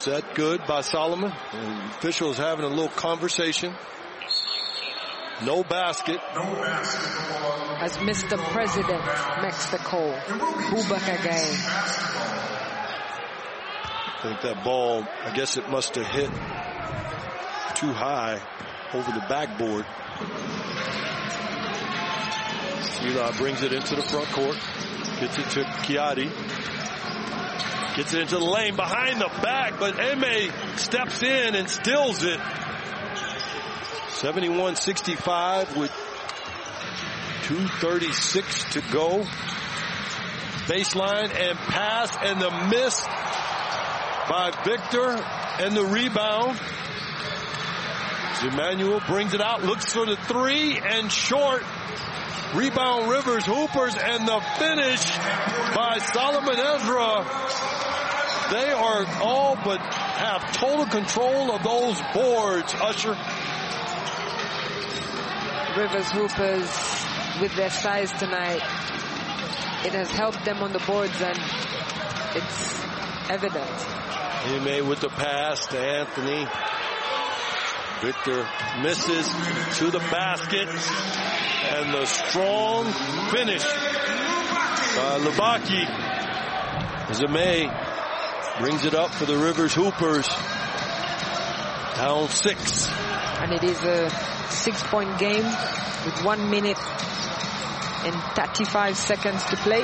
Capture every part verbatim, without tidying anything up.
Set good by Solomon. And officials having a little conversation. No basket. As Mister President, Mexico, Boubacar Gaye. I think that ball, I guess it must have hit too high over the backboard. Eli brings it into the front court. Gets it to Kiadi. Gets it into the lane behind the back, but Eme steps in and steals it. seventy-one sixty-five with two thirty-six to go. Baseline and pass and the miss by Victor and the rebound. Emmanuel brings it out, looks for the three and short. Rebound Rivers, Hoopers, and the finish by Solomon Ezra. They are all but have total control of those boards, Usher. Rivers Hoopers with their size tonight. It has helped them on the boards, and it's evident. He made with the pass to Anthony. Victor misses to the basket. And the strong finish by Lubaki. Zeme brings it up for the Rivers Hoopers. Down six. And it is a six-point game with one minute and thirty-five seconds to play.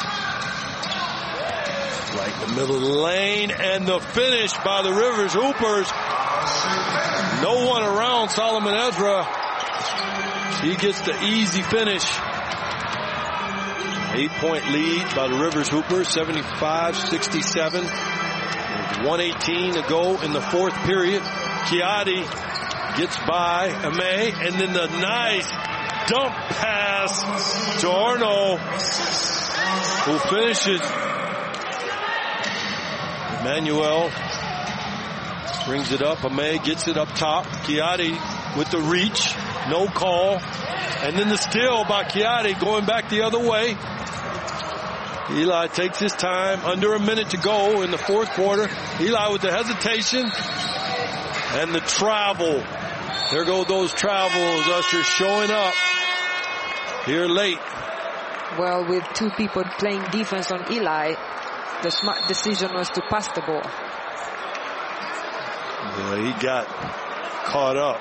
Right in the middle of the lane, and the finish by the Rivers Hoopers. No one around Solomon Ezra. He gets the easy finish. Eight-point lead by the Rivers Hoopers, seventy-five sixty-seven. one eighteen to go in the fourth period. Kiadi gets by Ame, and then the nice dump pass to Arno, who finishes. Emmanuel brings it up. Ame gets it up top. Kiadi with the reach. No call. And then the steal by Kiadi going back the other way. Eli takes his time. Under a minute to go in the fourth quarter. Eli with the hesitation. And the travel. There go those travels, Usher, showing up here late. Well, with two people playing defense on Eli, the smart decision was to pass the ball. Yeah, he got caught up.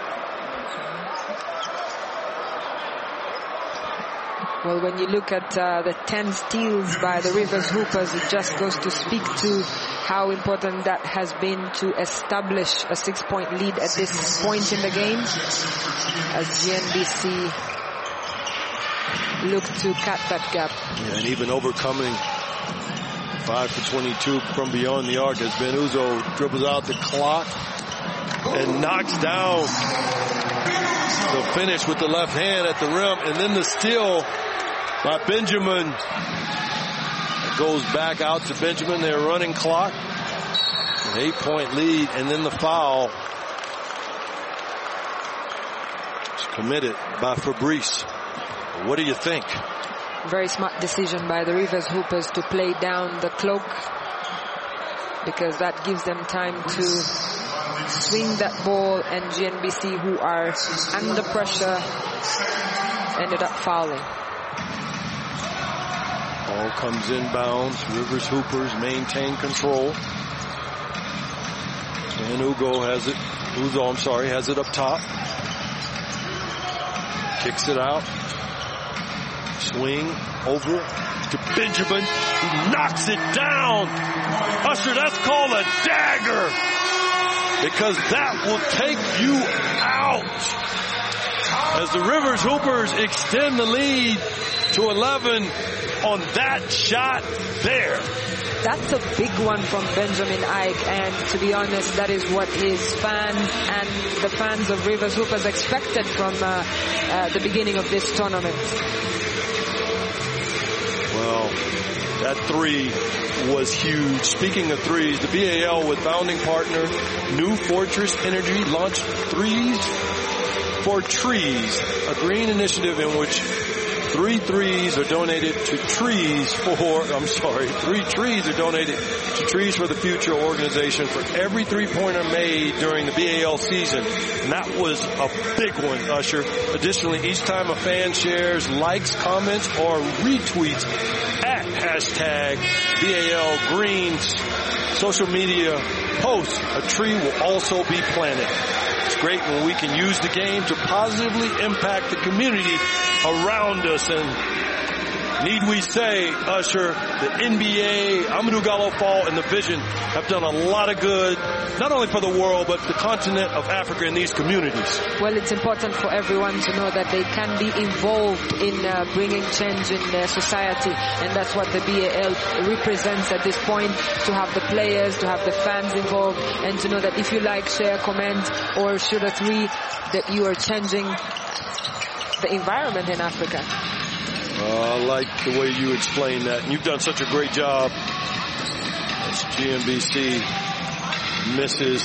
Well, when you look at uh, the ten steals by the Rivers Hoopers, it just goes to speak to how important that has been to establish a six-point lead at this point in the game, as G N B C look to cut that gap. Yeah, and even overcoming five for twenty-two from beyond the arc as Ben Uzo dribbles out the clock and knocks down the finish with the left hand at the rim, and then the steal by Benjamin. It goes back out to Benjamin. They're running clock. An eight-point lead, and then the foul. It's committed by Fabrice. What do you think? Very smart decision by the Rivers Hoopers to play down the cloak, because that gives them time to swing that ball, and G N B C, who are under pressure, ended up fouling. Ball comes inbounds. Rivers Hoopers maintain control. And Ugo has it. Uzo, I'm sorry, has it up top. Kicks it out. Swing over to Benjamin, who knocks it down. Usher, that's called a dagger, because that will take you out. As the Rivers Hoopers extend the lead to eleven on that shot there. That's a big one from Benjamin Ike, and to be honest, that is what his fans and the fans of Rivers Hoopers expected from uh, uh, the beginning of this tournament. Well, that three was huge. Speaking of threes, the B A L with founding partner New Fortress Energy launched Threes for Trees, a green initiative in which Three threes are donated to Trees for, I'm sorry, three trees are donated to Trees for the Future organization for every three-pointer made during the B A L season. And that was a big one, Usher. Additionally, each time a fan shares, likes, comments, or retweets at hashtag B A L Greens social media posts, a tree will also be planted. It's great when we can use the game to positively impact the community around us. And need we say, Usher, the N B A, Amadou Gallo Fall, and the Vision have done a lot of good, not only for the world, but the continent of Africa and these communities. Well, it's important for everyone to know that they can be involved in uh, bringing change in their society, and that's what the B A L represents at this point, to have the players, to have the fans involved, and to know that if you like, share, comment, or shoot a three, that you are changing the environment in Africa. Uh, I like the way you explain that, and you've done such a great job. As G N B C misses,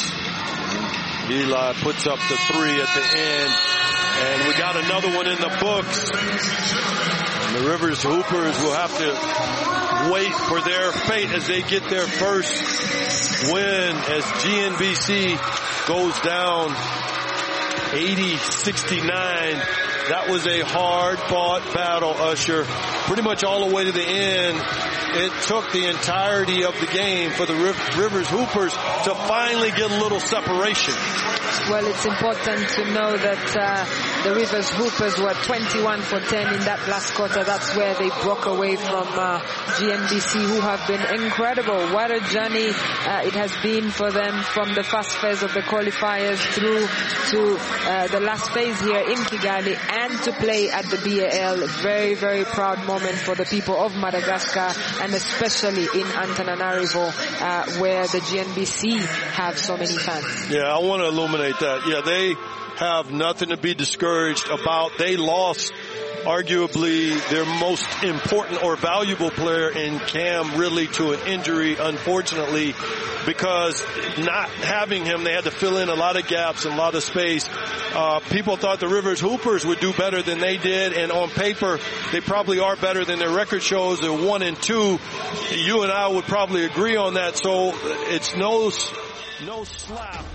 Eli puts up the three at the end, and we got another one in the books. And the Rivers Hoopers will have to wait for their fate as they get their first win, as G N B C goes down eighty sixty-nine. That was a hard-fought battle, Usher. Pretty much all the way to the end. It took the entirety of the game for the Rivers Hoopers to finally get a little separation. Well, it's important to know that uh, the Rivers Hoopers were twenty-one for ten in that last quarter. That's where they broke away from uh, G N B C, who have been incredible. What a journey uh, it has been for them from the first phase of the qualifiers through to uh, the last phase here in Kigali, and to play at the B A L. Very, very proud moment for the people of Madagascar, and especially in Antananarivo, uh, where the G N B C have so many fans. Yeah, I want to illuminate that. Yeah, they have nothing to be discouraged about. They lost arguably their most important or valuable player in Cam Ridley to an injury, unfortunately, because not having him, they had to fill in a lot of gaps and a lot of space. Uh, people thought the Rivers Hoopers would do better than they did, and on paper, they probably are better than their record shows. They're one and two. You and I would probably agree on that, so it's no, no slap.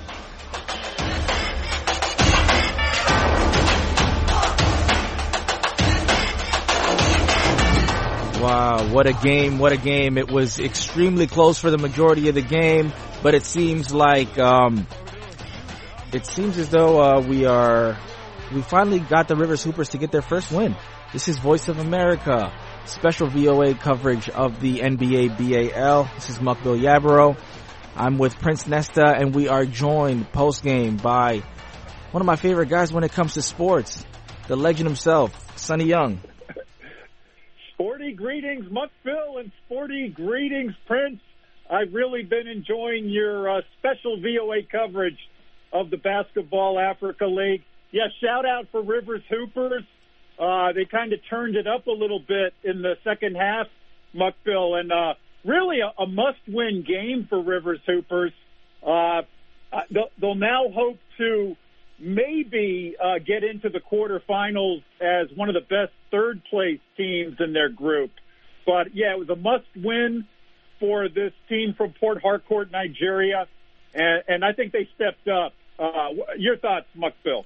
Wow, what a game, what a game. It was extremely close for the majority of the game, but it seems like, um, it seems as though, uh, we are, we finally got the Rivers Hoopers to get their first win. This is Voice of America, special V O A coverage of the N B A B A L. This is Mukbil Yabaro. I'm with Prince Nesta, and we are joined post-game by one of my favorite guys when it comes to sports, the legend himself, Sonny Young. Sporty greetings, Mukbil, and sporty greetings, Prince. I've really been enjoying your uh, special V O A coverage of the Basketball Africa League. Yeah, shout out for Rivers Hoopers. Uh, they kind of turned it up a little bit in the second half, Mukbil, and uh, really a, a must-win game for Rivers Hoopers. Uh, they'll, they'll now hope to maybe uh, get into the quarterfinals as one of the best third-place teams in their group. But, yeah, it was a must-win for this team from Port Harcourt, Nigeria, and, and I think they stepped up. Uh, your thoughts, Mukbil?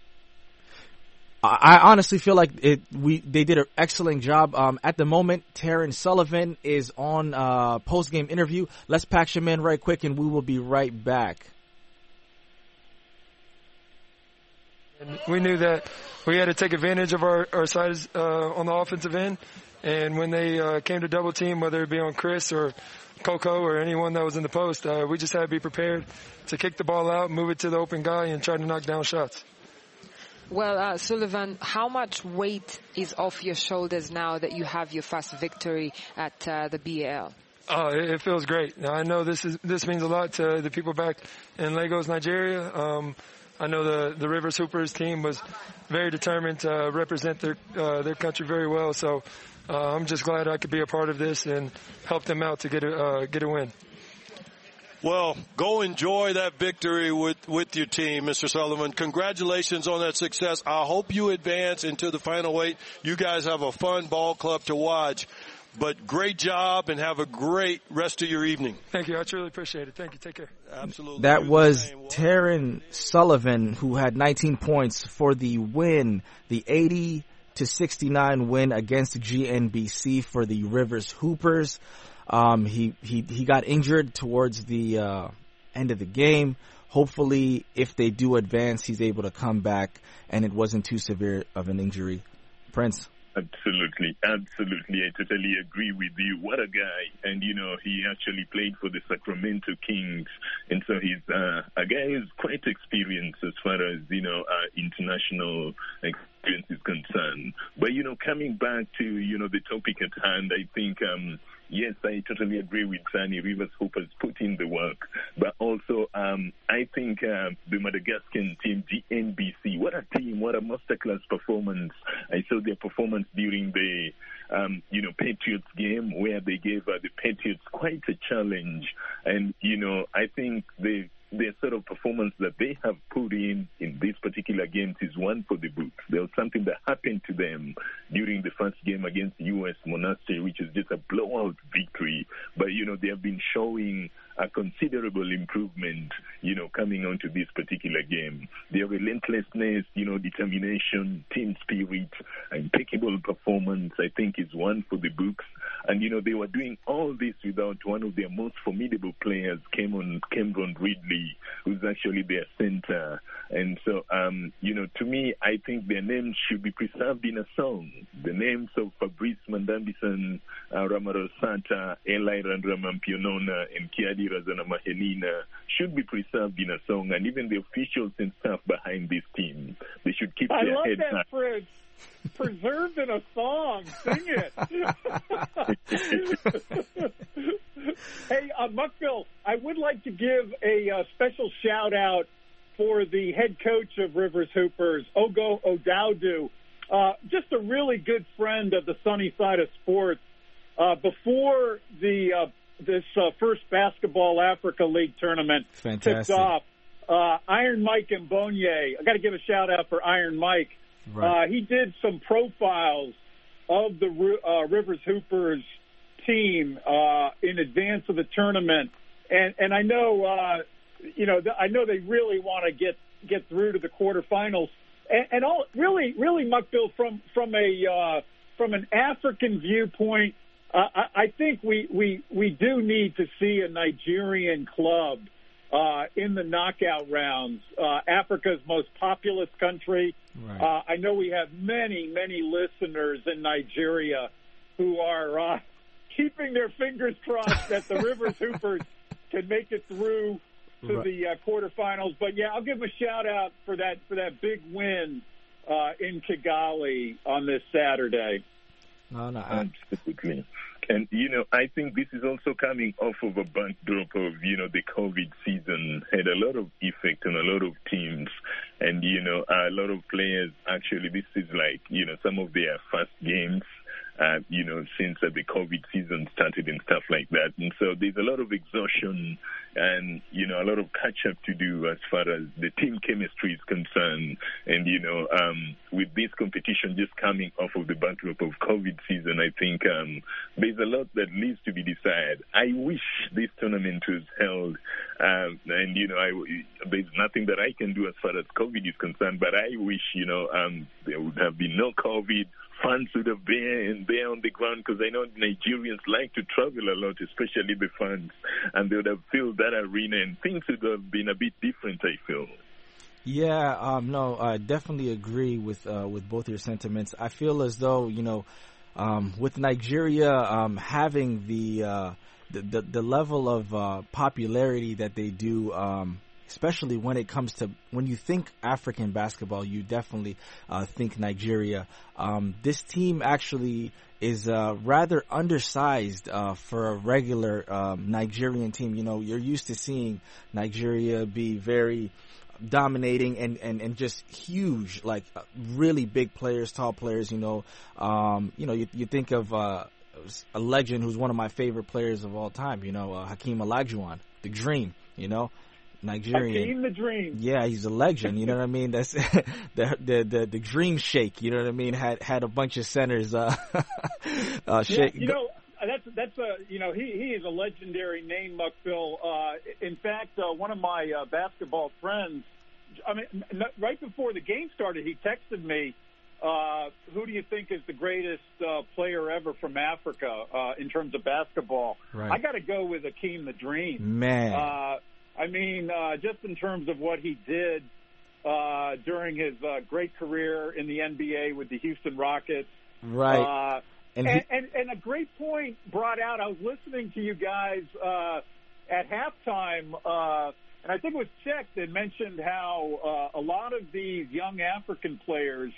I honestly feel like it, we they did an excellent job. Um, at the moment, Terrence Sullivan is on uh, post-game interview. Let's pack him in right quick, and we will be right back. And we knew that we had to take advantage of our, our size uh, on the offensive end. And when they uh, came to double team, whether it be on Chris or Coco or anyone that was in the post, uh, we just had to be prepared to kick the ball out, move it to the open guy, and try to knock down shots. Well, uh, Sullivan, how much weight is off your shoulders now that you have your first victory at uh, the B A L? Oh, it, it feels great. Now, I know this is this means a lot to the people back in Lagos, Nigeria. Um, I know the, the Rivers Hoopers team was very determined to represent their uh, their country very well. So uh, I'm just glad I could be a part of this and help them out to get a uh, get a win. Well, go enjoy that victory with, with your team, Mister Sullivan. Congratulations on that success. I hope you advance into the final eight. You guys have a fun ball club to watch. But great job, and have a great rest of your evening. Thank you. I truly appreciate it. Thank you. Take care. Absolutely. That was Taryn Sullivan, who had nineteen points for the win, the eighty to sixty-nine win against G N B C for the Rivers Hoopers. Um, he, he, he got injured towards the, uh, end of the game. Hopefully, if they do advance, he's able to come back and it wasn't too severe of an injury. Prince. Absolutely, absolutely. I totally agree with you. What a guy. And, you know, he actually played for the Sacramento Kings. And so he's uh, a guy who's quite experienced as far as, you know, uh, international experience is concerned. But, you know, coming back to, you know, the topic at hand, I think, um, yes, I totally agree with Sunny. Rivers Hoopers put in the work. But also, um, I think uh, the Madagascan team, G N B C, what a team, what a masterclass performance. I saw their performance during the, um, you know, Patriots game where they gave uh, the Patriots quite a challenge. And, you know, I think they the sort of performance that they have put in in this particular game is one for the books. There was something that happened to them during the first game against U S Monastery, which is just a blowout victory. But, you know, they have been showing a considerable improvement, you know, coming onto this particular game. Their relentlessness, you know, determination, team spirit, impeccable performance, I think is one for the books. And, you know, they were doing all this without one of their most formidable players, Cameron, Cameron Ridley, who's actually their center. And so, um, you know, to me, I think their names should be preserved in a song. The names of Fabrice Mandambison, uh, Ramaro Santa, Eli Randramampionona, and Kiadi Razana Mahelina should be preserved in a song, and even the officials and staff behind this team, they should keep I their love heads that, up. Fritz. Preserved in a song. Sing it. Hey, uh, Muckville, I would like to give a uh, special shout-out for the head coach of Rivers Hoopers, Ogo Odaudu, uh, just a really good friend of the sunny side of sports. Uh, before the uh, this uh, first Basketball Africa League tournament Fantastic. tipped off, uh, Iron Mike and Bonnier, I got to give a shout-out for Iron Mike. Right. Uh, he did some profiles of the uh, Rivers Hoopers team uh, in advance of the tournament, and and I know uh, you know I know they really want to get get through to the quarterfinals, and, and all really really Muckville from from a uh, from an African viewpoint, uh, I, I think we, we we do need to see a Nigerian club uh, in the knockout rounds. Uh, Africa's most populous country. Right. Uh, I know we have many, many listeners in Nigeria who are uh, keeping their fingers crossed that the Rivers Hoopers can make it through to Right. the uh, quarterfinals. But yeah, I'll give them a shout out for that for that big win uh, in Kigali on this Saturday. No, no, I, Absolutely. And, you know, I think this is also coming off of a backdrop of, you know, the COVID season had a lot of effect on a lot of teams. And, you know, a lot of players, actually, this is like, you know, some of their first games, uh, you know, since uh, the COVID season started and stuff like that. And so there's a lot of exhaustion and, you know, a lot of catch-up to do as far as the team chemistry is concerned. And, you know, um, with this competition just coming off of the backdrop of COVID season, I think um, there's a lot that needs to be decided. I wish this tournament was held, um, and, you know, I, there's nothing that I can do as far as COVID is concerned, but I wish, you know, um, there would have been no COVID. Fans would have been there on the ground, because I know Nigerians like to travel a lot, especially the fans, and they would have filled that arena, and things would have been a bit different, I feel. Yeah, um, no, I definitely agree with uh, with both your sentiments. I feel as though, you know, um, with Nigeria um, having the, uh, the the the level of uh, popularity that they do, um, especially when it comes to, when you think African basketball, you definitely uh, think Nigeria. Um, this team actually is uh, rather undersized uh, for a regular um, Nigerian team. You know, you're used to seeing Nigeria be very dominating and, and, and just huge, like really big players, tall players, you know. Um, you know, you, you think of uh, a legend who's one of my favorite players of all time, you know, uh, Hakeem Olajuwon. the Dream, you know, Nigerian. Hakeem the Dream. Yeah, he's a legend. You know what I mean? That's the, the the the Dream Shake. You know what I mean? Had had a bunch of centers. Uh, uh, shake. Yeah, you know, that's that's a you know he he is a legendary name, Muckville. Uh, in fact, uh, one of my uh, basketball friends. I mean, right before the game started, he texted me. Uh, who do you think is the greatest uh, player ever from Africa uh, in terms of basketball? Right. I got to go with Hakeem the Dream. Man. Uh, I mean, uh, just in terms of what he did uh, during his uh, great career in the N B A with the Houston Rockets. Right. Uh, and, and, he- and, and a great point brought out, I was listening to you guys uh, at halftime, uh, and I think it was Czech that mentioned how uh, a lot of these young African players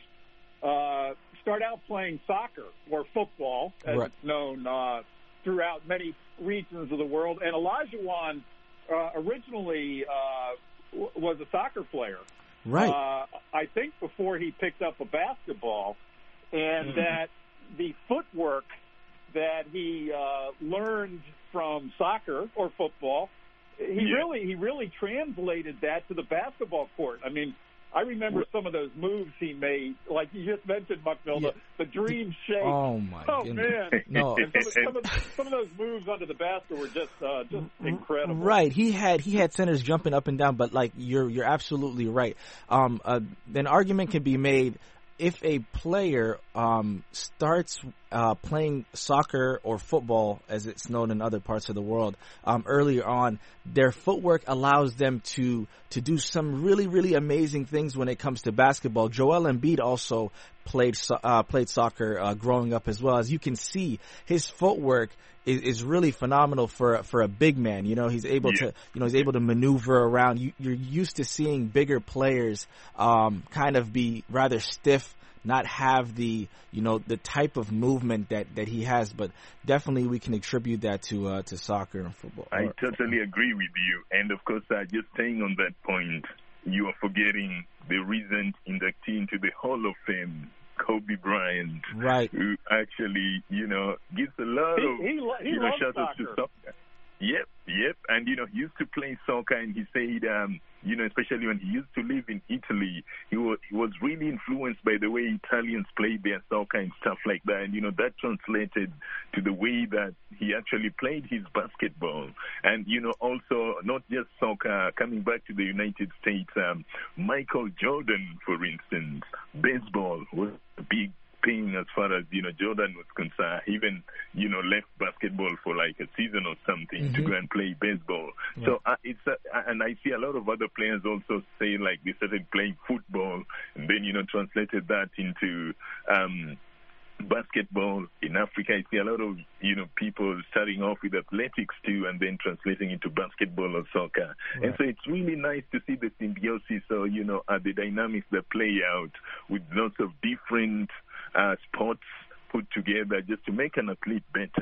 uh, start out playing soccer or football, as right. it's known uh, throughout many regions of the world. And Olajuwon uh, originally uh, w- was a soccer player. Right. Uh, I think before he picked up a basketball, and mm-hmm. that the footwork that he uh, learned from soccer or football, he yeah. really he really translated that to the basketball court. I mean, I remember some of those moves he made, like you just mentioned, Muckville, yeah. the, the dream shake. Oh my oh, goodness! man, No, and some, of, some, of, some of those moves under the basket were just uh, just incredible. Right, he had he had centers jumping up and down, but like you're you're absolutely right. Um, uh, an argument can be made. If a player um, starts uh, playing soccer or football, as it's known in other parts of the world, um, earlier on, their footwork allows them to to do some really, really amazing things when it comes to basketball. Joel Embiid also played uh, played soccer uh, growing up as well. As you can see, his footwork is, is really phenomenal for for a big man. You know, he's able yeah. to you know he's able to maneuver around. You, you're used to seeing bigger players um, kind of be rather stiff, not have the you know the type of movement that, that he has, but definitely we can attribute that to uh, to soccer and football. I totally agree with you, and of course, uh, just staying on that point, you are forgetting the recent inductee into the Hall of Fame, Kobe Bryant, right? Who actually you know gives a lot he, of he, he you know loves shout outs to soccer. soccer. Yep, yep. And, you know, he used to play soccer, and he said, um, you know, especially when he used to live in Italy, he was, he was really influenced by the way Italians played their soccer and stuff like that. And, you know, that translated to the way that he actually played his basketball. And, you know, also not just soccer, coming back to the United States, um, Michael Jordan, for instance, baseball was a big thing as far as, you know, Jordan was concerned. He even, you know, left basketball for like a season or something mm-hmm. to go and play baseball. Yeah. So uh, it's, uh, and I see a lot of other players also say like they started playing football and then, you know, translated that into, um, basketball. In Africa, I see a lot of, you know, people starting off with athletics too and then translating into basketball or soccer. Right. And so it's really nice to see the symbiosis or, you know, uh, the dynamics that play out with lots of different uh, sports put together just to make an athlete better.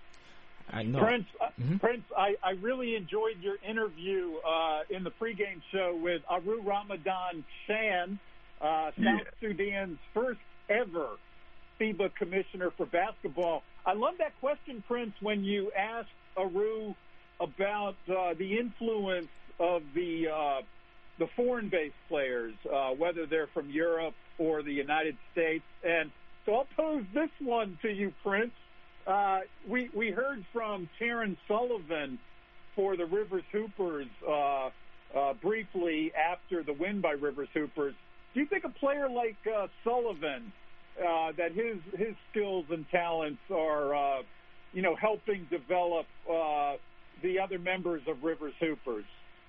I know. Prince, uh, mm-hmm. Prince, I, I really enjoyed your interview uh, in the pregame show with Aru Ramadan Shan, uh, South yeah. Sudan's first ever FIBA commissioner for basketball. I love that question, Prince, when you asked Aru about uh, the influence of the uh, the foreign-based players, uh, whether they're from Europe or the United States. And so I'll pose this one to you, Prince. Uh, we we heard from Terrence Sullivan for the Rivers Hoopers uh, uh, briefly after the win by Rivers Hoopers. Do you think a player like uh, Sullivan, uh, that his his skills and talents are, uh, you know, helping develop uh, the other members of Rivers Hoopers?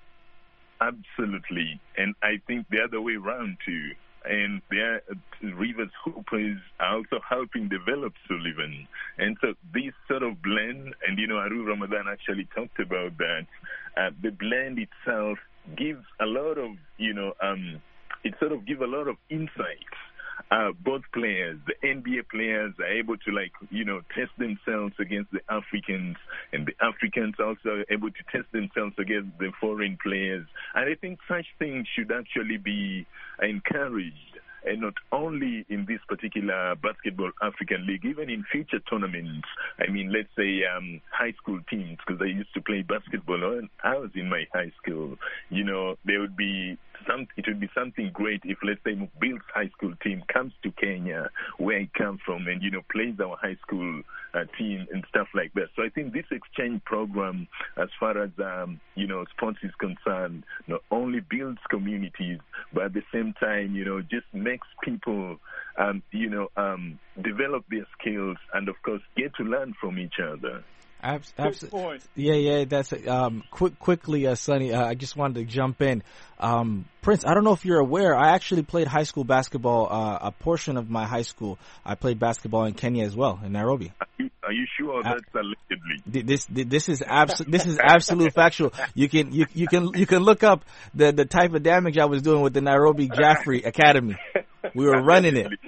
Absolutely, and I think the other way around too. And their Rivers Hoopers are also helping develop Sullivan. And so this sort of blend, and, you know, Aru Ramadan actually talked about that, uh, the blend itself gives a lot of, you know, um, it sort of gives a lot of insights. Uh, both players, the N B A players are able to, like, you know, test themselves against the Africans, and the Africans also are able to test themselves against the foreign players. And I think such things should actually be encouraged and not only in this particular Basketball African League, even in future tournaments. I mean, let's say um, high school teams, because I used to play basketball when I was in my high school. You know, there would be some. It would be something great if, let's say, Mukbil's high school team comes to Kenya, where I come from, and you know, plays our high school uh, team and stuff like that. So I think this exchange program, as far as um, you know, sports is concerned, not only builds communities, but at the same time, you know, just makes people, um, you know, um, develop their skills and, of course, get to learn from each other. Abs- Absolutely. Yeah, yeah. That's um, quick. Quickly, uh, Sonny. Uh, I just wanted to jump in. Um, Prince, I don't know if you're aware. I actually played high school basketball. Uh, a portion of my high school, I played basketball in Kenya as well, in Nairobi. Are you, are you sure that's allegedly? This this is abs- This is absolute factual. You can you you can you can look up the the type of damage I was doing with the Nairobi Jaffrey Academy. We were running it.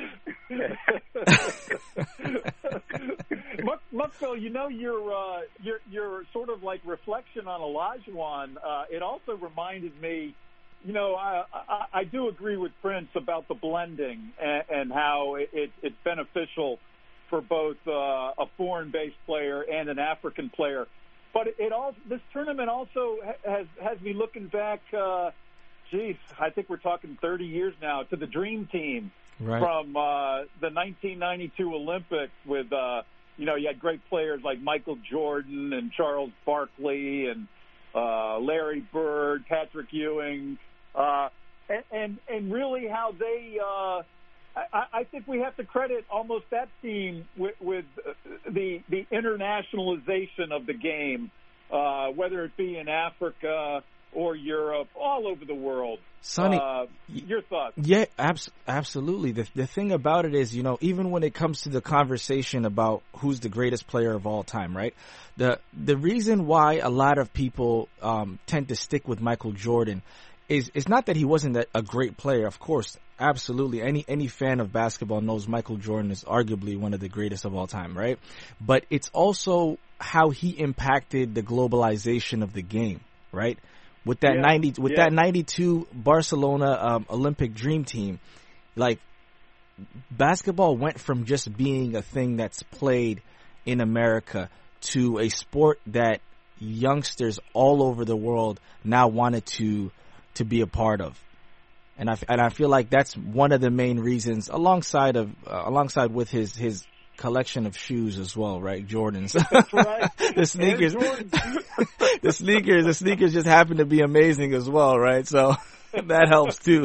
Mukbil, you know, your uh, your your sort of like reflection on Olajuwon. Uh, it also reminded me, you know, I, I, I do agree with Prince about the blending and, and how it, it, it's beneficial for both uh, a foreign-based player and an African player. But it, it all this tournament also has has me looking back. Uh, geez, I think we're talking thirty years now to the Dream Team right. from uh, the nineteen ninety-two Olympics with. Uh, You know, you had great players like Michael Jordan and Charles Barkley and uh, Larry Bird, Patrick Ewing, uh, and, and and really how they. Uh, I, I think we have to credit almost that team with, with the the internationalization of the game, uh, whether it be in Africa or Europe, all over the world. Sonny, uh, your thoughts? Yeah, abs- absolutely. The the thing about it is, you know, even when it comes to the conversation about who's the greatest player of all time, right? The the reason why a lot of people um, tend to stick with Michael Jordan is is not that he wasn't a, a great player. Of course, absolutely. Any any fan of basketball knows Michael Jordan is arguably one of the greatest of all time, right? But it's also how he impacted the globalization of the game, right? With that yeah, ninety, with yeah. that ninety-two Barcelona um, Olympic Dream Team, like basketball went from just being a thing that's played in America to a sport that youngsters all over the world now wanted to to be a part of, and I and I feel like that's one of the main reasons, alongside of uh, alongside with his his. collection of shoes as well, right? Jordans. That's right. the sneakers, the sneakers, the sneakers just happen to be amazing as well, right? So that helps too.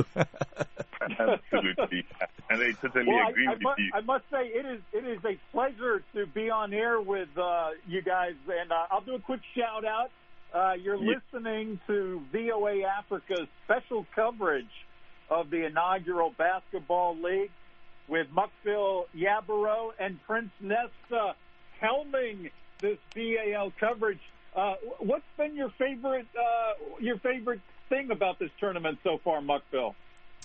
Absolutely, and I totally well, agree I, I with must, you. I must say, it is it is a pleasure to be on air with uh, you guys, and uh, I'll do a quick shout out. Uh, you're yes. listening to V O A Africa's special coverage of the inaugural Basketball League, with Mukbil Yabaro and Prince Nesta helming this B A L coverage. Uh, what's been your favorite uh, your favorite thing about this tournament so far, Mukbil?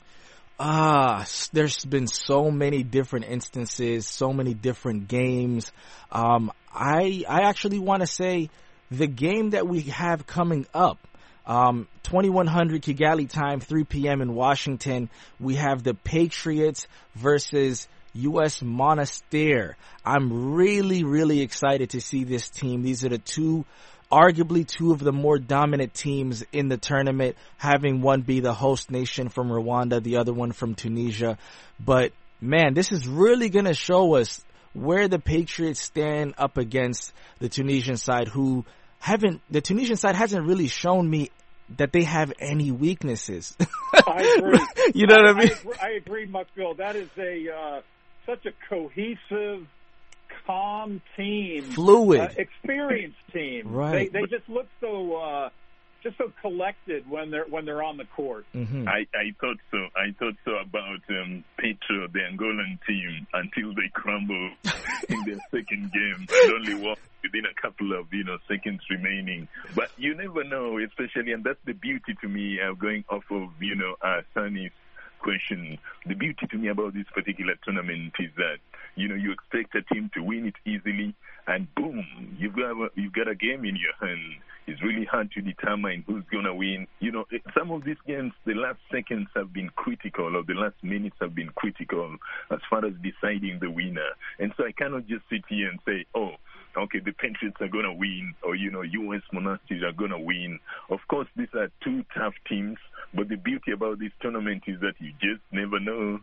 Ah, there's been so many different instances, so many different games. Um, I I actually want to say the game that we have coming up. Um, twenty-one hundred Kigali time, three p.m. in Washington. We have the Patriots versus U S Monastir. I'm really, really excited to see this team. These are the two, arguably two of the more dominant teams in the tournament, having one be the host nation from Rwanda, the other one from Tunisia. But man, this is really going to show us where the Patriots stand up against the Tunisian side, who haven't, the Tunisian side hasn't really shown me that they have any weaknesses. I agree. You know what I mean? I, I agree, Mukbil. That is a uh, such a cohesive, calm team, fluid, uh, experienced team. Right. They, they just look so uh, just so collected when they're when they're on the court. Mm-hmm. I, I thought so. I thought so about um, Petro, the Angolan team, until they crumbled in their second game and only won within a couple of you know seconds remaining. But you never know, especially, and that's the beauty to me of uh, going off of you know uh, Sonny's question. The beauty to me about this particular tournament is that You know, you expect a team to win it easily, and boom, you've got a, you've got a game in your hand. It's really hard to determine who's going to win. You know, some of these games, the last seconds have been critical, or the last minutes have been critical as far as deciding the winner. And so I cannot just sit here and say, oh, okay, the Patriots are going to win, or, you know, U S Monastir are going to win. Of course, these are two tough teams, but the beauty about this tournament is that you just never know.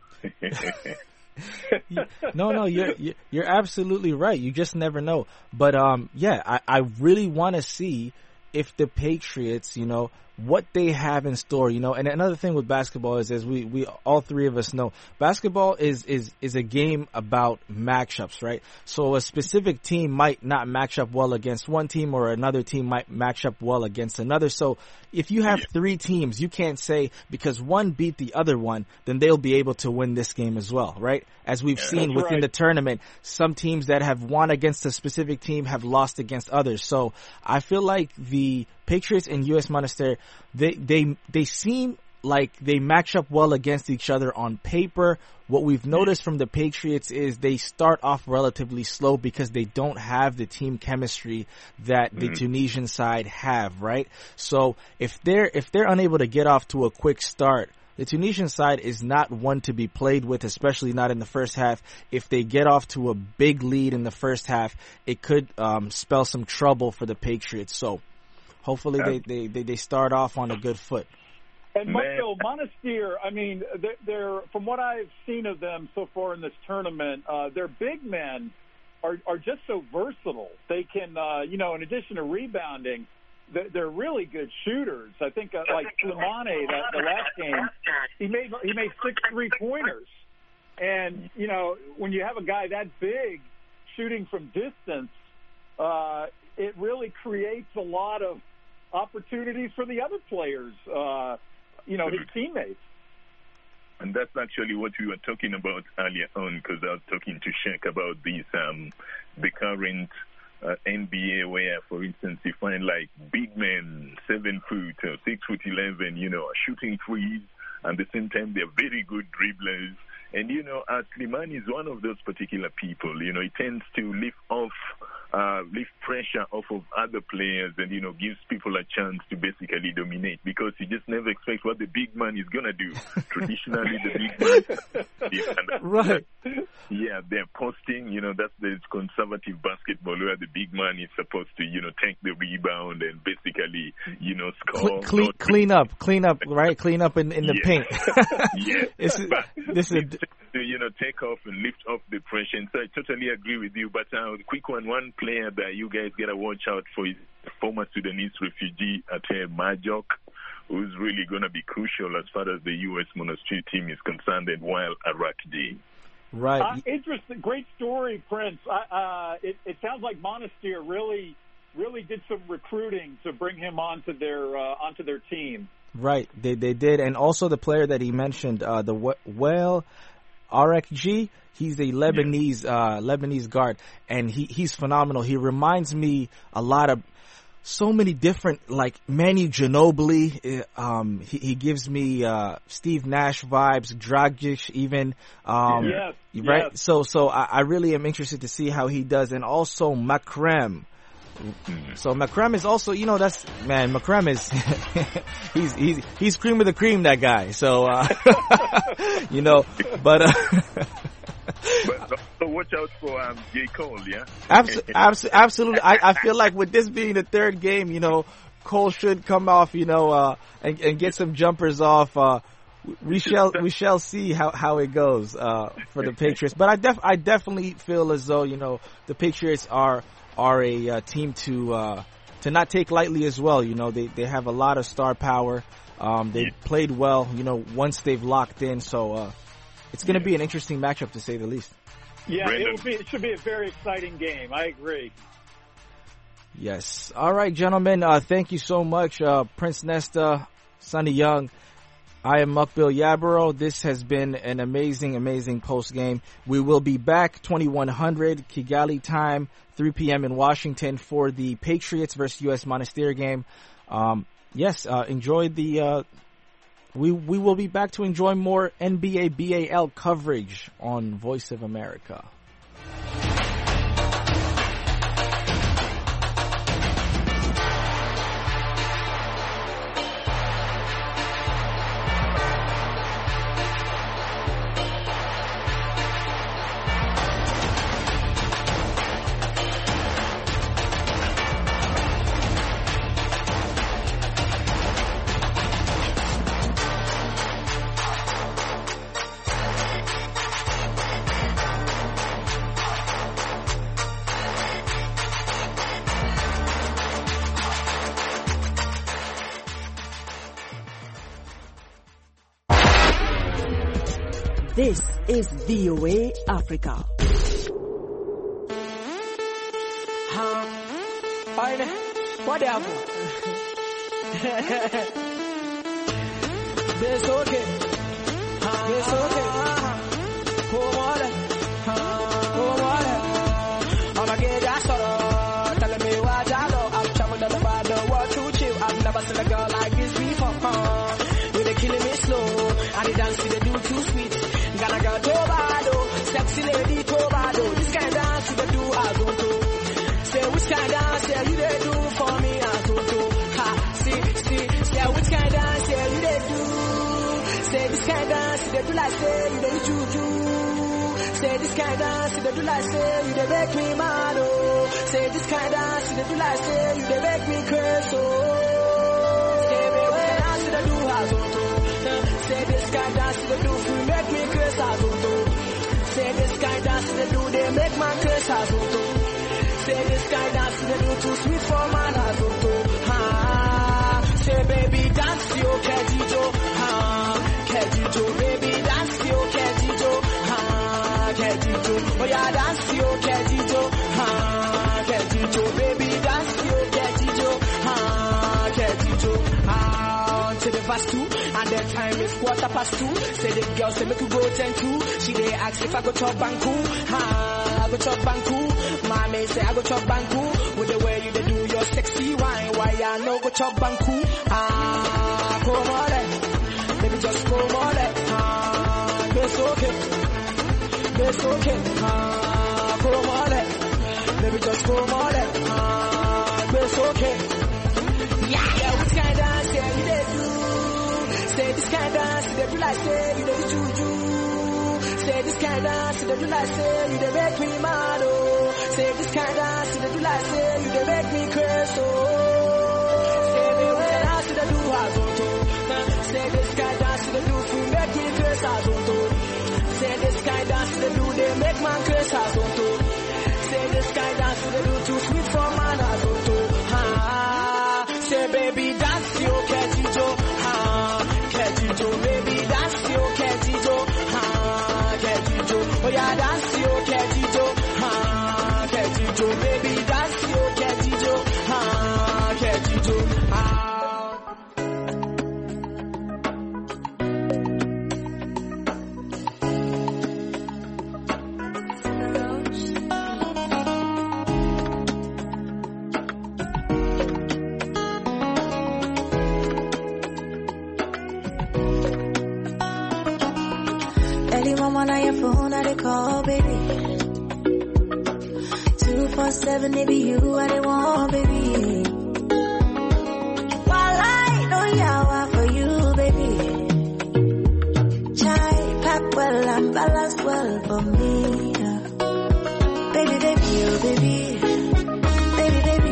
no, no, you're you're absolutely right. You just never know. But um, yeah, I, I really want to see if the Patriots, you know, what they have in store, you know. And another thing with basketball is, as we, we all three of us know, basketball is, is, is a game about matchups, right? So a specific team might not match up well against one team, or another team might match up well against another. So if you have three teams, you can't say because one beat the other one, then they'll be able to win this game as well, right? As we've seen That's within right. the tournament, some teams that have won against a specific team have lost against others. So I feel like the Patriots and U S Monastir, they, they, they seem like they match up well against each other on paper. What we've noticed from the Patriots is they start off relatively slow because they don't have the team chemistry that the mm. Tunisian side have, right? So if they're, if they're unable to get off to a quick start, the Tunisian side is not one to be played with, especially not in the first half. If they get off to a big lead in the first half, it could um, spell some trouble for the Patriots. So hopefully they, they, they, they start off on a good foot. And Marco, Monastir, I mean, they're, they're from what I've seen of them so far in this tournament, uh, their big men are, are just so versatile. They can, uh, you know, in addition to rebounding, they're really good shooters. I think uh, like Slimane, that the last game, he made he made six three pointers, and you know when you have a guy that big shooting from distance, uh, it really creates a lot of opportunities for the other players. Uh, you know, his teammates. And that's actually what we were talking about earlier on, because I was talking to Sheikh about these um, the current. Uh, N B A where, for instance, you find like big men, seven foot, uh, six foot eleven, you know, shooting threes, and at the same time they're very good dribblers. And, you know, uh, Slimani is one of those particular people. You know, he tends to lift off, uh, lift pressure off of other players and, you know, gives people a chance to basically dominate because you just never expect what the big man is going to do. Traditionally, the big man... yeah, right. Yeah, they're posting, you know, that's the conservative basketball where the big man is supposed to, you know, take the rebound and basically, you know, score. Clean, clean up, clean up, right? Clean up in, in the yeah. paint. yes. This is, this is to, you know, take off and lift off the pressure. And so I totally agree with you. But uh, quick one, one player that you guys got to watch out for is former Sudanese refugee Ate Majok, who's really going to be crucial as far as the U S Monastir team is concerned, and while Arakji. Right. Uh, interesting. Great story, Prince. Uh, it, it sounds like Monastir really, really did some recruiting to bring him onto their uh, onto their team. Right. They they did, and also the player that he mentioned, uh, the well, Arakji. He's a Lebanese uh, Lebanese guard, and he he's phenomenal. He reminds me a lot of so many different, like Manu Ginobili. Um, he, he gives me uh, Steve Nash vibes, Dragic even. Um, yes, right. Yes. So so I, I really am interested to see how he does, and also Makrem. So Makrem is also, you know, that's man. Makrem is he's he's he's cream of the cream, that guy. So uh, you know, but. Uh, But so watch out for um, J. Cole, yeah? Absolutely. Abso- absolutely. I, I feel like with this being the third game, you know, Cole should come off, you know, uh, and, and get some jumpers off. Uh, we shall we shall see how, how it goes uh, for the Patriots. But I def I definitely feel as though, you know, the Patriots are are a uh, team to uh, to not take lightly as well. You know, they they have a lot of star power. Um, they played well, you know, once they've locked in. So. Uh, It's going to be an interesting matchup, to say the least. Yeah, it, will be, it should be a very exciting game. I agree. Yes. All right, gentlemen. Uh, thank you so much, uh, Prince Nesta, Sonny Young. I am Mukbil Yabaro. This has been an amazing, amazing post game. We will be back twenty-one hundred Kigali time, three p.m. in Washington for the Patriots versus U S Monastir game. Um, yes, uh, enjoy the. Uh, We we will be back to enjoy more N B A B A L coverage on Voice of America. This is V O A Africa. Huh? What happened? It's okay. It's okay. Come on. Come on. I'm a kid, I saw telling me what I know. I'm traveling on the bad, the world to chill. I've never seen a girl like this before. Huh? They killing me slow. And the dance they do too sweet. Gonna go Tobado, sexy lady Tobado. This kind of dance they do, I don't do. Say which kind of dance yeah, you they do for me, I don't do. Ha, see, see, say which kind of dance yeah, you they do. Say this kind of dance they do like say you they juju. Say this kind of dance they do like say you they make me mad oh. Say this kind of dance they do like say you they make me curse oh. Say me what dance they do, I don't do. Say this kind of dance they do, you make me curse, I don't do. Say this kind of dance they do, they make my curse, I don't do. Say this kind of dance they do, too sweet for man, I don't do. Ha. Say baby dance, yo, Kejijo. Ha. Kejijo, baby dance, yo, Kejijo. Ha. Kejijo, oh yeah, dance, yo, Kejijo. Ha. Kejijo, baby dance, yo, Kejijo. Ha. Kejijo, ha. To the verse two, and the time is quarter past two. Say the girl say make you go ten two. She they ask if I go chop banku. Ha, I go chop banku. Mommy say I go chop banku. With the way you they do your sexy wine, why I no go chop banku? Ah, come on, baby just come on, ah, it's okay, it's okay. Ah, come on, baby just come on, ah, it's okay. Yeah, yeah, what kind of dance yeah, you they do? Say this kind of dance, they do like say you they juju. Say this kind of dance, they do like say you they make me mad oh. Say this kind of dance, they do like say you they make me curse oh. Say me what dance they do, I don't do. Say this kind of dance they do, you make me curse, I don't do. Say this kind of dance they do, they make man curse, I don't do. Say this kind of dance they do, too sweet for man, I don't do. Ha. Say baby dance yo Kejijo, ha, Kejijo, baby dance yo Kejijo, ha, Kejijo, oh yeah dance yo Kejijo, ha, Kejijo, baby dance yo Kejijo, ha, Kejijo, ha. Mama, now your phone, I they call, baby. two four seven, it be you, I they want, baby. While I know yawa for you, baby. Chai, pack well, and balance well for me. Baby, baby, oh, baby. Baby, baby.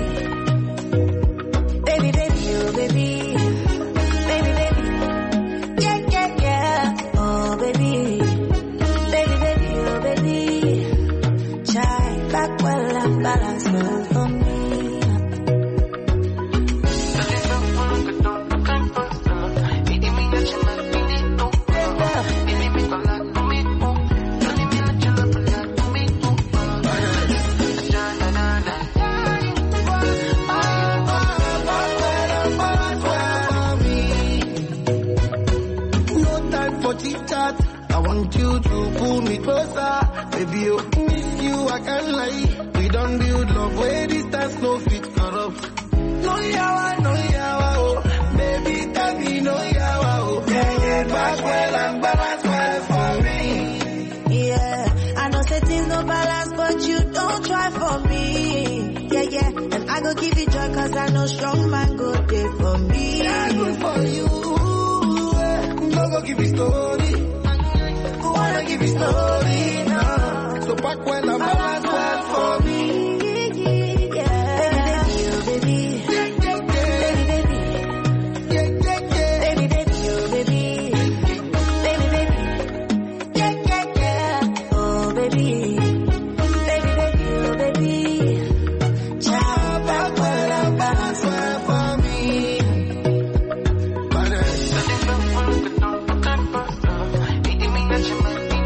Baby, baby, oh, baby. Baby, baby. Yeah, yeah, yeah. Oh, baby. Back well and balance well for me. No time for chit chat. I want you to pull me closer, baby. You miss you, I can't lie. We don't build love where distance no fit corrupt. No yawa, no yawa, oh, baby, tell me no yawa, oh. Yeah, yeah, back well and balance well for me. Yeah, I know say things no balance, but you don't try for me. Yeah, yeah, and I go give you joy, cause I know strong man go there for me. Yeah, good for you. No go give you story. Wanna give you story now. So back well and balance well for me. Yeah, baby, baby, baby, baby, baby, baby, baby, oh, baby, baby, baby, yeah, yeah, yeah, oh, baby, baby, baby, oh, baby, child, back well and balance well for me. But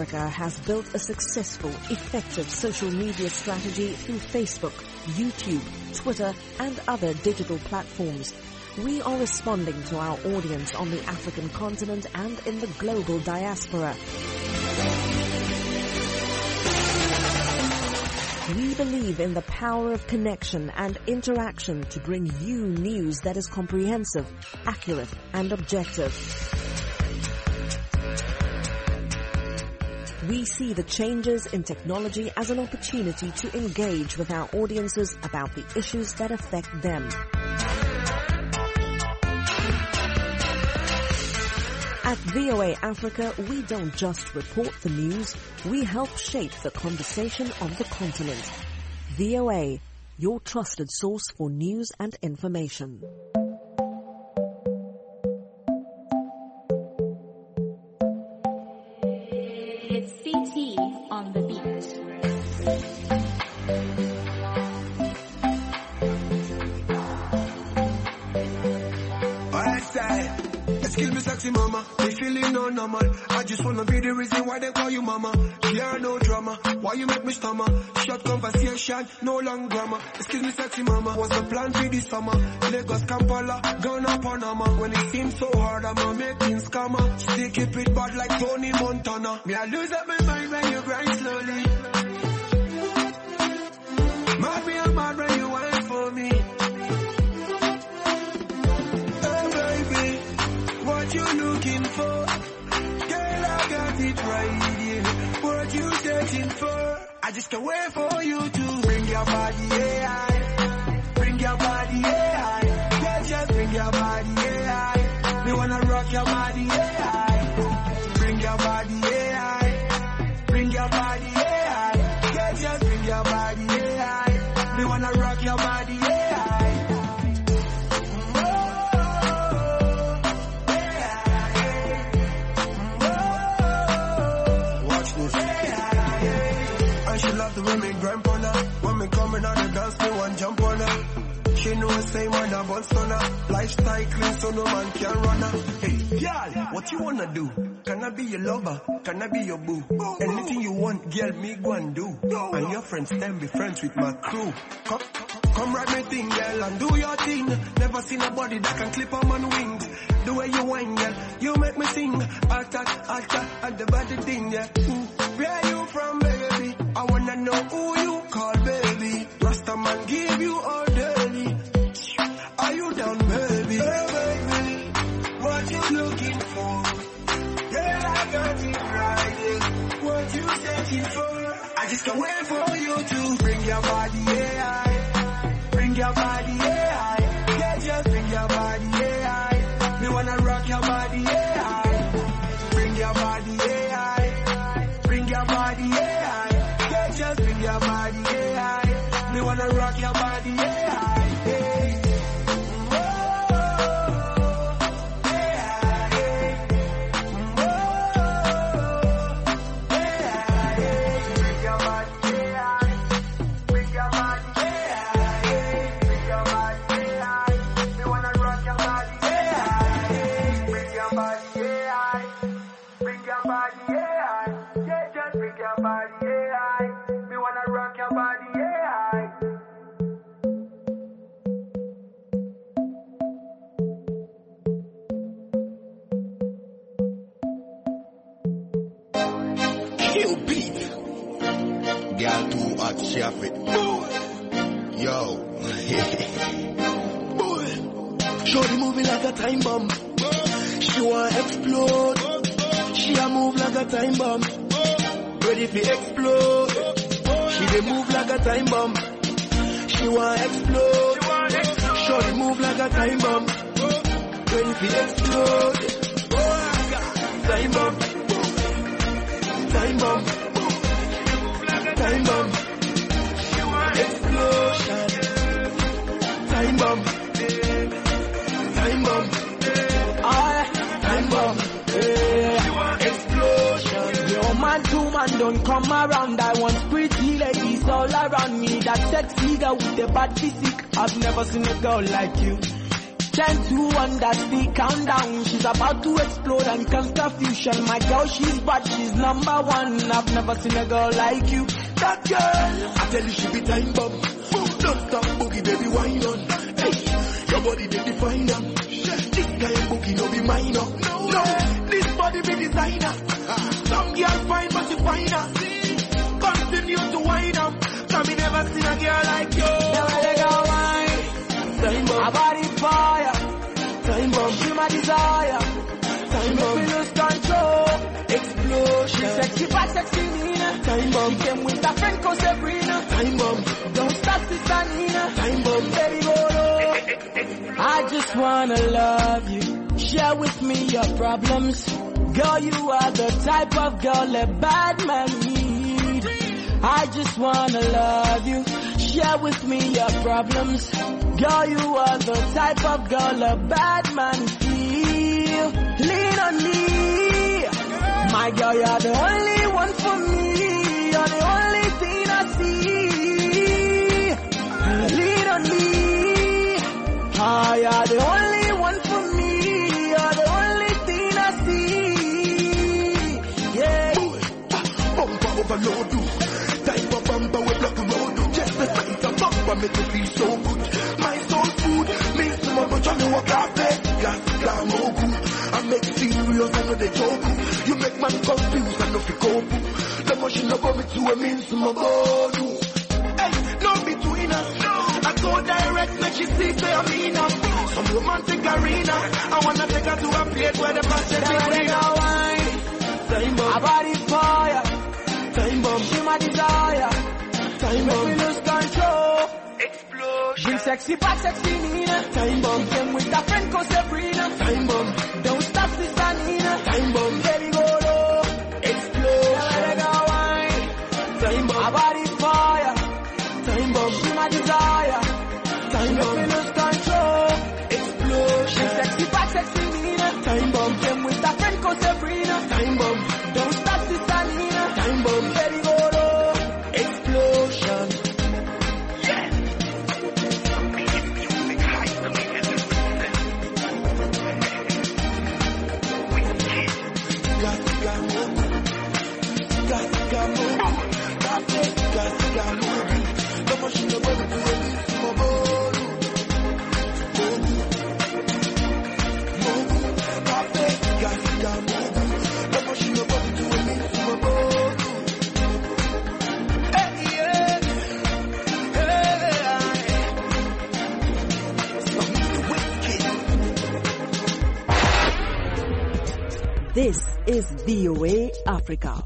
Africa has built a successful, effective social media strategy through Facebook, YouTube, Twitter, and other digital platforms. We are responding to our audience on the African continent and in the global diaspora. We believe in the power of connection and interaction to bring you news that is comprehensive, accurate, and objective. We see the changes in technology as an opportunity to engage with our audiences about the issues that affect them. At V O A Africa, we don't just report the news, we help shape the conversation of the continent. V O A, your trusted source for news and information. It's C T on the beat. Excuse me, sexy mama, me feeling no normal. I just wanna be the reason why they call you mama. Yeah, no drama, why you make me stammer? Short conversation, no long grammar. Excuse me, sexy mama, what's the plan for this summer? Lagos, Kampala, Ghana, Panama. When it seems so hard, I'ma make things calmer. Still keep it bad like Tony Montana. Me, I lose up my mind when you grind slowly. Mad me, I'm mad when you wait for me. What you looking for? Girl, I got it right here. What you searching for? I just can't wait for you to bring your body, yeah. Bring your body, yeah. Yeah, just bring your body, yeah. Me wanna rock your body, yeah. Bring your body, yeah. Bring your body, yeah. Yeah, just bring your body, yeah. Me wanna rock your body, yeah. The women grind on her. When me coming out the dance, me one jump on her. She know the same when I bounce on her. Lifestyle clean so no man can run her. Hey, girl, what you wanna do? Can I be your lover? Can I be your boo? Anything you want, girl, me go and do. And your friends can be friends with my crew. Come, come ride my thing, girl, and do your thing. Never seen a body that can clip on my wings. The way you whine, girl, you make me sing. Attack, attack, at the body thing, yeah. Mm. Where you from, baby? I wanna know who you call, baby. Rasta man give you all daily. Are you down, baby? Hey, baby, what you looking for? Yeah, I got it right here. What you searching for? I just can't wait for you to bring your body, yeah. Bring your body, yeah. Yeah, just bring your body, yeah. Me wanna rock your body, yeah. Bring your body, yeah. Bring your body, yeah. Yeah, just bring your body, yeah. Me wanna rock your body, yeah. Hey. Chef it. Yo. Shorty moving like a time bomb. She wanna explode. She a move like a time bomb. Ready to explode. She dey move like a time bomb. She wanna explode. Shorty move like a time bomb. Ready to explode. Time bomb. Time bomb. Time bomb. Explosion. Time bomb. Time bomb. Ah, time bomb. Yeah. Explosion. Yo, man, two man don't come around. I want pretty ladies all around me. That sexy girl with the bad physique. I've never seen a girl like you. ten, two, one, that's the countdown. She's about to explode and cause confusion. My girl, she's bad, she's number one. I've never seen a girl like you. That girl, I tell you she be time bomb. Don't stop boogie, baby, wine on. Hey, your body they define them. This guy and boogie no be minor. No, no, this body be designer. Some girl fine but she finer. Continue to wine up. Cause me never seen a girl like you. Never let go wine. Time bomb. A body fire. Time bomb. She my desire. Time bomb. Make me lose control. Explosion. Sexy fat, sexy Nina. Time bomb. She came with a friend called Sabrina. Time bomb. Don't stop, sister Nina. Time bomb. Baby, go low. I just wanna love you. Share with me your problems. Girl, you are the type of girl a bad man need. I just wanna love you. Share with me your problems. Girl, you are the type of girl a bad man feel. Lean on me. My girl, you're the only one for me. You're the only thing I see. Lean on me. Ah, you're the only one for me. You're the only thing I see. Yeah. Bumper overload you. Type of bumper we block the road. Just the sight of bumper make you feel so good. My soul food makes my bunch of me walk out there. Gas, gas, no good. I make it serious, I know they joke. You make man confused, I know fi cope. The machine of me to a means to my body. Hey, no between us. I go direct, make she see say I mean up. Some romantic arena. I wanna take her to a place where the passion is real. Time bomb. A body fire. Time bomb. She my desire. Time bomb. Make me lose control. Explosion. Bring sexy back, sexy Nina. Time bomb. She came with a friend called Sabrina. Time bomb. Don't stop, sister Nina. Time bomb. Baby, go low. Explosion. Never let go wine. Time bomb. A body fire. Time bomb. She my desire. Time bomb. Make me lose control. Explosion. Bring sexy back, sexy Nina. Time bomb. Came with a friend called Sabrina. Time bomb. Don't stop, sister Nina. Time bomb. Baby, go low. Explosion. Yeah. This is V O A Africa.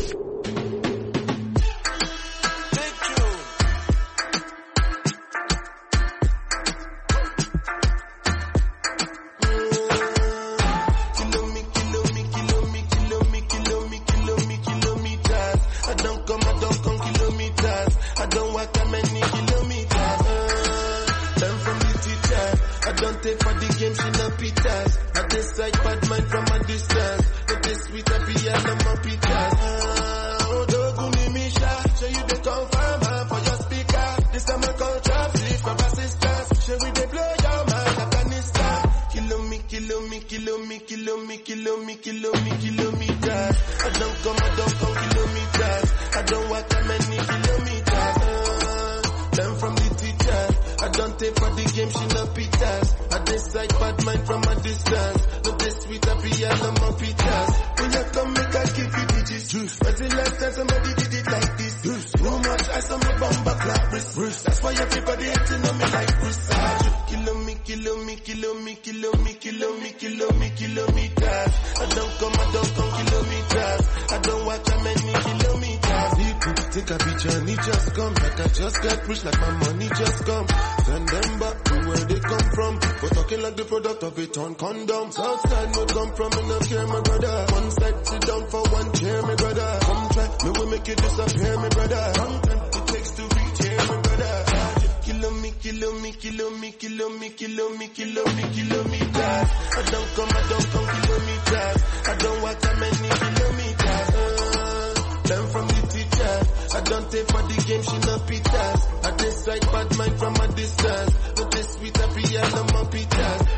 On condoms outside, no come from enough care, my brother. One side, sit down for one chair, my brother. Come try, me will make you disappear, my brother. Long time it takes to reach here, my brother. Kilo me, kilo me, kilo me, kilo me, kilo me, kilo me, kilometers. I don't come, I don't come kilometers. I don't walk that many kilometers. Uh, learn from the teacher. I don't take for the game, she no pitas. I decide bad mind from a distance. But this sweet happy and I'm happy jazz.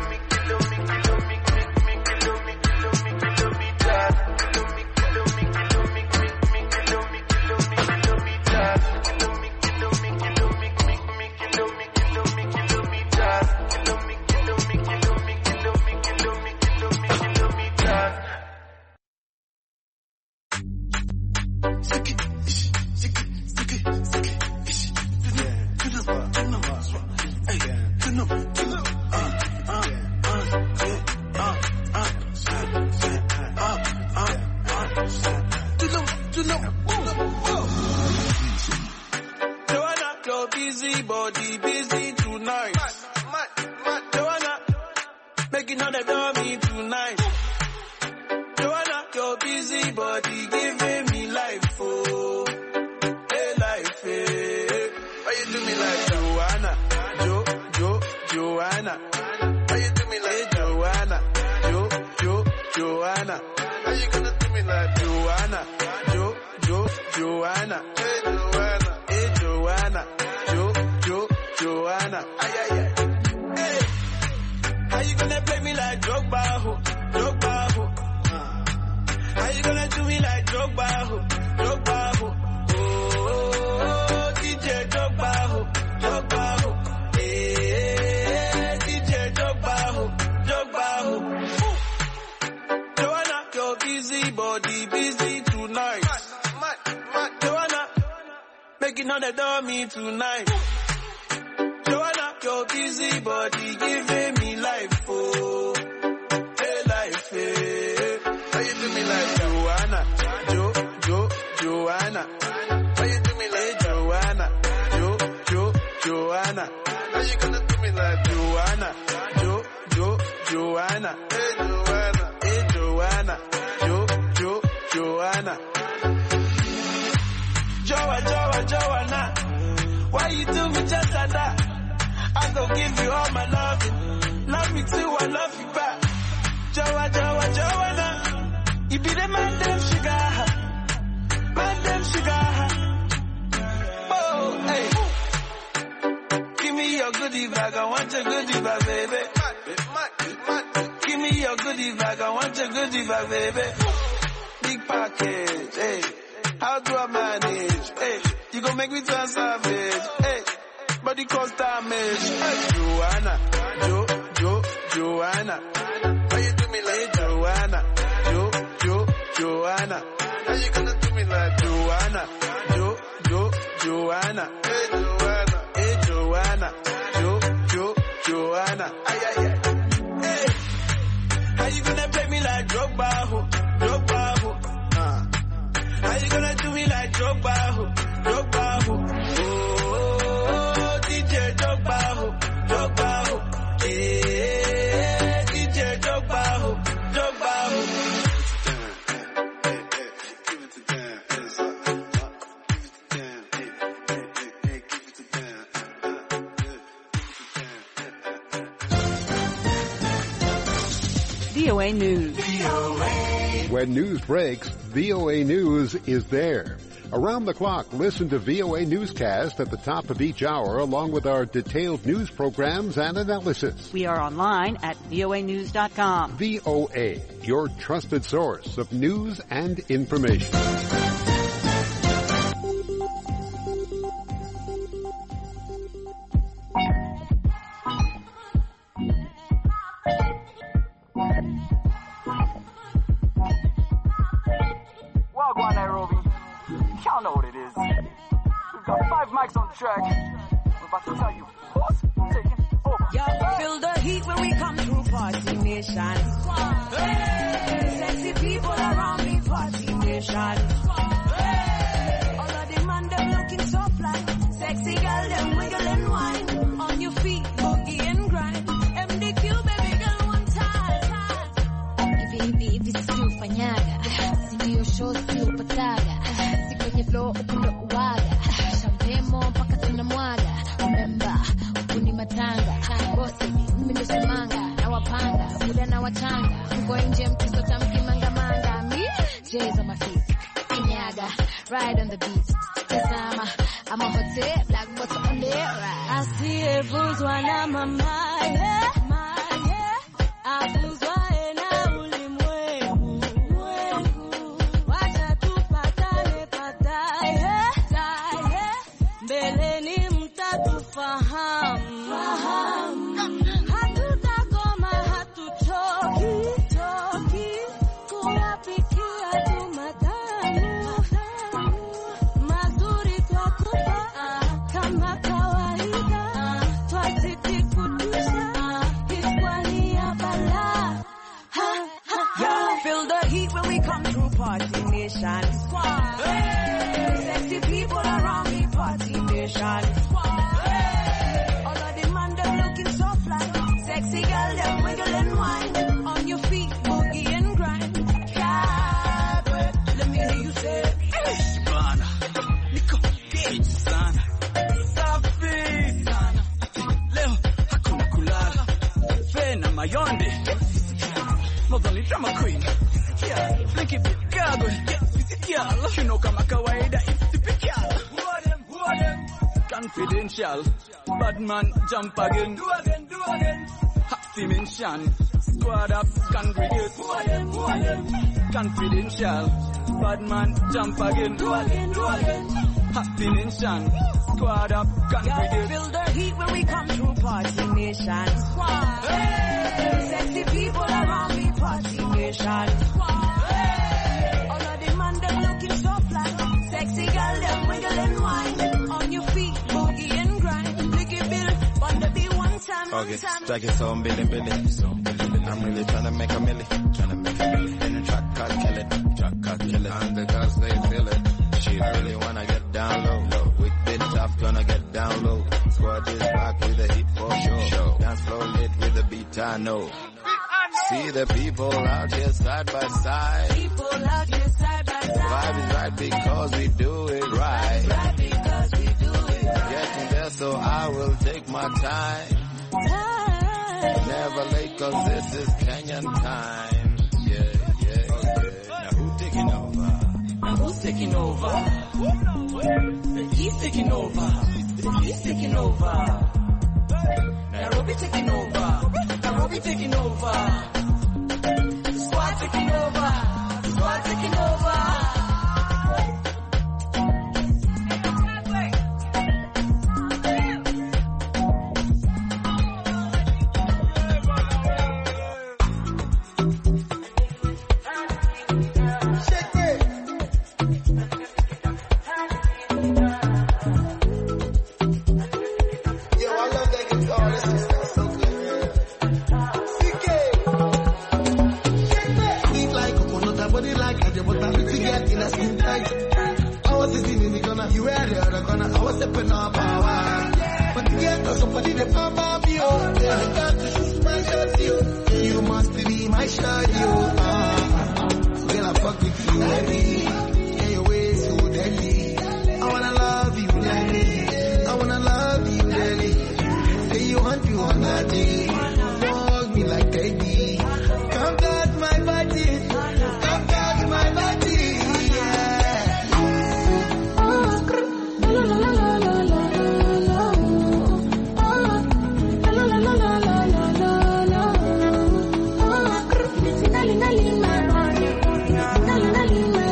V O A News. When news breaks, V O A News is there. Around the clock, listen to V O A Newscast at the top of each hour, along with our detailed news programs and analysis. We are online at V O A news dot com. V O A, your trusted source of news and information. Wagwan Nairobi. Y'all know what it is. We've got five mics on the track. We're about to tell you what's taking over. Y'all feel the heat when we come through Party Nation. Hey, sexy people around me, Party Nation. Hey, all of them man them looking so fly. Sexy girl them wiggle and wine. On your feet, boogie and grind. M D Q baby girl one time. Hivi hivi hivi sisi ufanyaga. Sio show sio pataga. Si kwenye flow ukundo uwaga. Shampemo mpaka tunamwaga. Remember, ukuni matanga. Bosi, mimi ndo semanga. Na wapanga, muda na wachanga. Mko nje mkisota mkimanga manga. Me, J's on my feet. Inyaga, ride on the beat. Tazama, I'm a hot tip, black bottle on the right. asiyevuzwa na mamaye, avuzwae na ulimwengu. Wacha tupatane pataye, mbeleni mtatufahamu. Hatutakoma, hatuchoki kuyapikia tu matamu mazuri twakupa kama kawaida, twazidi kudusha hiswani ya bala. Y'all feel the heat when we come through Party Nation. Squad. Hey. Sexy people around me, Party Nation. Squad. Hey. All of the man them looking so fly. Sexy girl them wiggle and wine. On your feet, boogie and grind. Yeah, but let me hear you say, Ish, bana, niko gauge sana, safi sana. Leo hakuna kulala, Fena Mayonde. Motherly drama queen, yeah, blinky bit gago, yeah, physical, you know kama kawaida, it's typical. Who are them, who are them? Confidential, bad man jump again, do again, do again. Happy mention, squad up, congregate. Who are them, who are them? Confidential, bad man jump again, do again, do again. Happy mention, squad up, congregate. Y'all feel the heat when we come through Party Nation. Squad. Hey. Sexy people around me, Party Nation. Squad. Hey. All of the man them looking so fly. Sexy girl them wiggle and wine. On your feet, boogie and grind. Biggie bill, on the beat one time, one okay, time. stack it so billy billy. I'm really trying to make a milli, trying to make a milli. In the track car, kill it, track car, kill it. And the girls they feel it. She really wanna get down low, low. With bit top, gonna get down low. Squad is back with the heat for sure. Show. Dance floor lit with the beat I know. See the people out here side by side. People out here side by side. Vibe is right because we do it right. Right because we do it right. Getting there so I will take my time. Time. Never late cause this is Kenyan time. Yeah, yeah, yeah. Now who taking over? Now who's taking over? He's taking over. He's taking over. Nairobi taking over. Nairobi taking over. Squad taking over. Squad taking over. Stepping up power, but get somebody to pop up you. I got to shoot my shot you. You must be my shot you. Ah, girl I fuck with you, baby. Yeah, your way so deadly. I wanna love you, deadly. I wanna love you, deadly. Say you want you on that day. Fuck me like baby. Come touch my body. Come touch my body. Darling, darling, my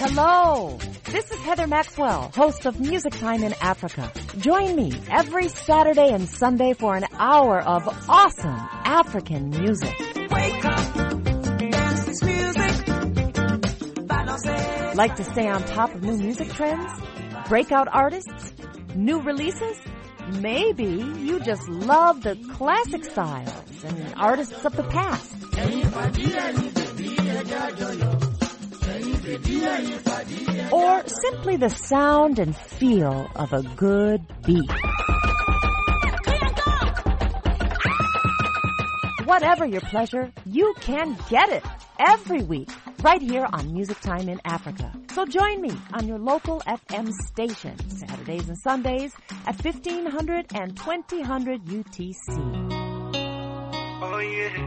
Hello! This is Heather Maxwell, host of Music Time in Africa. Join me every Saturday and Sunday for an hour of awesome African music. Wake up, dance this music. Like to stay on top of new music trends? Breakout artists? New releases? Maybe you just love the classic styles and artists of the past. Or simply the sound and feel of a good beat. Whatever your pleasure, you can get it every week right here on Music Time in Africa. So join me on your local F M station, Saturdays and Sundays at fifteen hundred and twenty hundred U T C. Oh yeah.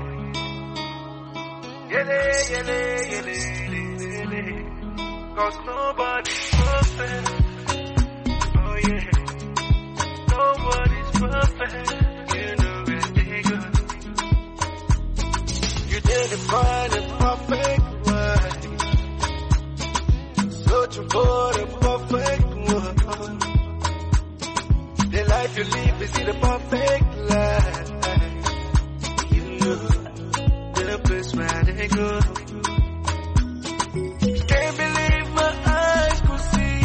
Yele, yele, yele, yele, yele. Cause nobody's perfect. Oh yeah. Nobody's perfect. You know it, nigga. You didn't find a perfect one. Searching for the perfect one. The life you live is the perfect life. You know the place where they go. Can't believe my eyes could see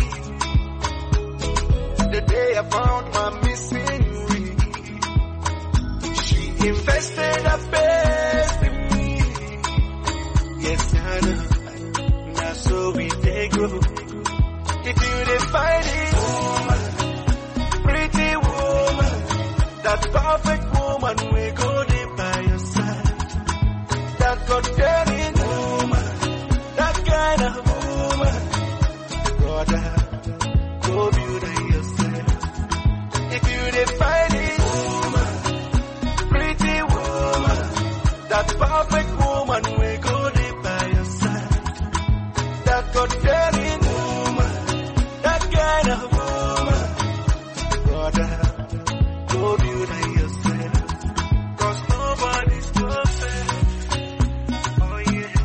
the day I found my missing ring. She invested her best in me. Yes, I know. Now so we they go. If you didn't find it, woman, pretty woman, that perfect woman, we go there by your side. That God-fearing woman, that kind of woman, brother, go beauty yourself. If you didn't find it, woman, pretty woman, that perfect woman, we go there by your side. That God-fearing woman, that kind of woman, brother, go beauty yourself. Cause nobody's perfect. Oh yeah.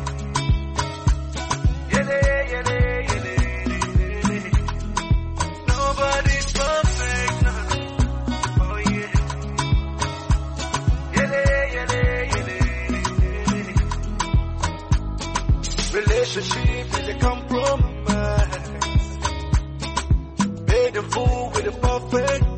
Yele, yele, yele, yele. Nobody's perfect now. Oh yeah. Yele, yele, yele, yele. Relationship is a compromise. Made a fool with a perfect